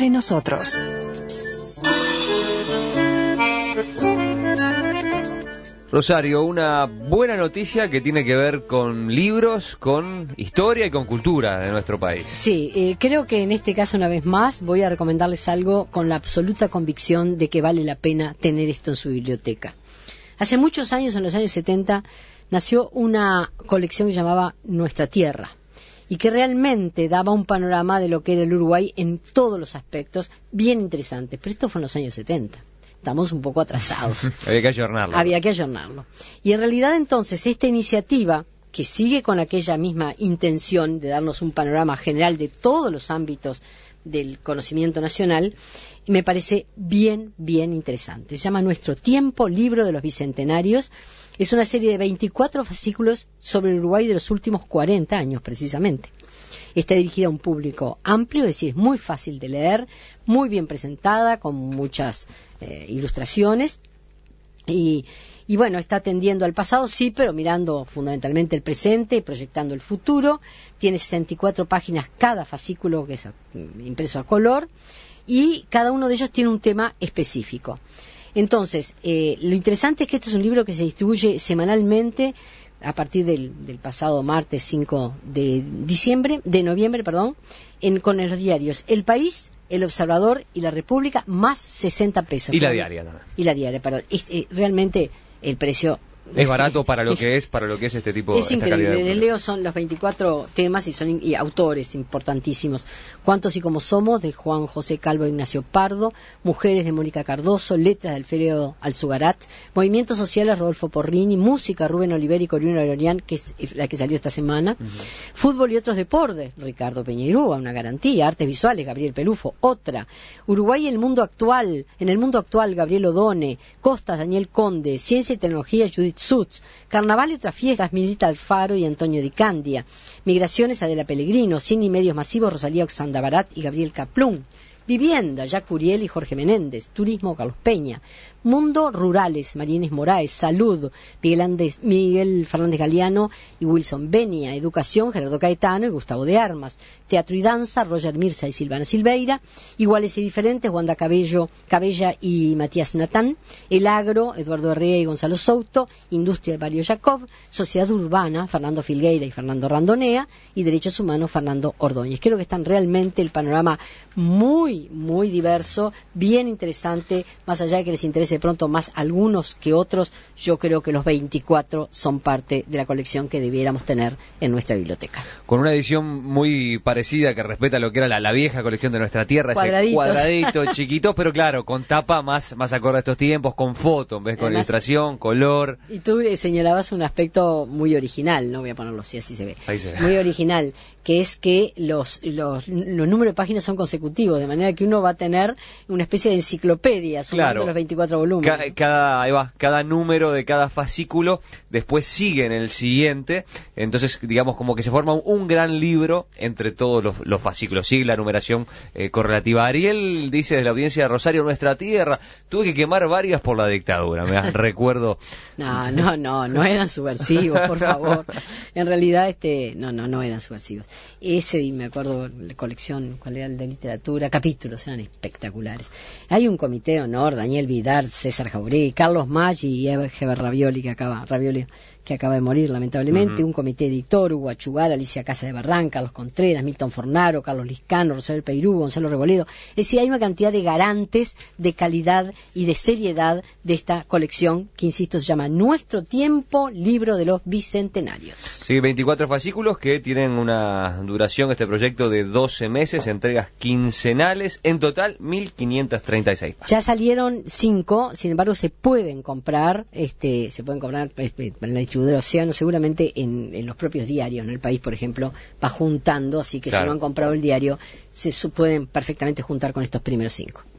entre nosotros. Rosario, una buena noticia que tiene que ver con libros, con historia y con cultura de nuestro país. Sí, creo que en este caso, una vez más, voy a recomendarles algo con la absoluta convicción de que vale la pena tener esto en su biblioteca. Hace muchos años, en los años 70, nació una colección que se llamaba Nuestra Tierra y que realmente daba un panorama de lo que era el Uruguay en todos los aspectos, bien interesantes. Pero esto fue en los años 70. Estamos un poco atrasados. Había que ayornarlo. Y en realidad, entonces, esta iniciativa, que sigue con aquella misma intención de darnos un panorama general de todos los ámbitos del conocimiento nacional, me parece bien interesante. Se llama Nuestro Tiempo, Libro de los Bicentenarios. Es una serie de 24 fascículos sobre el Uruguay de los últimos 40 años, precisamente. Está dirigida a un público amplio, es decir, es muy fácil de leer, muy bien presentada, con muchas ilustraciones. Y bueno, está atendiendo al pasado, sí, pero mirando fundamentalmente el presente, proyectando el futuro. Tiene 64 páginas cada fascículo, que es impreso a color, y cada uno de ellos tiene un tema específico. Entonces, lo interesante es que este es un libro que se distribuye semanalmente a partir del pasado martes 5 de noviembre, con los diarios El País, El Observador y La República, más 60 pesos. Y la diaria también. Y la diaria, perdón. Realmente el precio es barato para lo que es este tipo de... Es increíble. Leo son los 24 temas y autores importantísimos. Cuántos y cómo somos, de Juan José Calvo e Ignacio Pardo. Mujeres, de Mónica Cardoso. Letras, de Alfredo Alzugarat. Movimientos sociales, Rodolfo Porrini. Música, Rubén Oliveri y Corina Lorian, que es la que salió esta semana. Fútbol y otros deportes, Ricardo Peñeirúa, una garantía. Artes visuales, Gabriel Pelufo, otra. Uruguay y el mundo actual. En el mundo actual, Gabriel Odone. Costas, Daniel Conde. Ciencia y tecnología, Judith Sutz. Carnaval y otras fiestas, Milita Alfaro y Antonio Di Candia. Migraciones, Adela Pellegrino. Cine y medios masivos, Rosalía Oxandabarat y Gabriel Caplún. Vivienda, Jacques Curiel y Jorge Menéndez. Turismo, Carlos Peña. Mundo, Rurales, María Inés Moraes. Salud, Miguel Fernández Galeano y Wilson Benia. Educación, Gerardo Caetano y Gustavo de Armas. Teatro y danza, Roger Mirza y Silvana Silveira. Iguales y diferentes, Wanda Cabella y Matías Natán. El agro, Eduardo Herrera y Gonzalo Souto. Industria de Mario Jacob. Sociedad urbana, Fernando Filgueira y Fernando Randonea. Y derechos humanos, Fernando Ordóñez. Creo que están realmente el panorama muy diverso, bien interesante, más allá de que les interese de pronto más algunos que otros. Yo creo que los 24 son parte de la colección que debiéramos tener en nuestra biblioteca. Con una edición muy parecida, que respeta lo que era la vieja colección de Nuestra Tierra, ese cuadradito chiquito, pero claro, con tapa más acorde a estos tiempos, con foto, en vez con ilustración, color. Y tú señalabas un aspecto muy original, no voy a ponerlo así se ve. Ahí se ve. Muy original, que es que los números de páginas son consecutivos, de manera que uno va a tener una especie de enciclopedia sumando los 24 volúmenes. Cada número de cada fascículo después sigue en el siguiente, entonces digamos como que se forma un gran libro entre todos los fascículos, sigue la numeración correlativa. Ariel dice desde la audiencia de Rosario, Nuestra Tierra, tuve que quemar varias por la dictadura, recuerdo. No eran subversivos, por favor. En realidad no eran subversivos. Ese, y me acuerdo la colección, ¿cuál era el de literatura? Capítulos, eran espectaculares. Hay un comité de honor, Daniel Vidar, César Jauregui, Carlos Maggi y Eber Ravioli, que acaba de morir lamentablemente, un comité editor, Hugo Achugar, Alicia Casa de Barranca, Carlos Contreras, Milton Fornaro, Carlos Liscano, Rosario Peirú, Gonzalo Reboledo. Es decir, hay una cantidad de garantes de calidad y de seriedad de esta colección que, insisto, se llama Nuestro Tiempo, Libro de los Bicentenarios. Sí, 24 fascículos que tienen una duración, este proyecto, de 12 meses, entregas quincenales, en total 1.536. Ya salieron 5, sin embargo se pueden comprar en la distribuidora Océano, seguramente en los propios diarios, ¿no? El País, por ejemplo, va juntando, así que si no han comprado el diario, se pueden perfectamente juntar con estos primeros 5.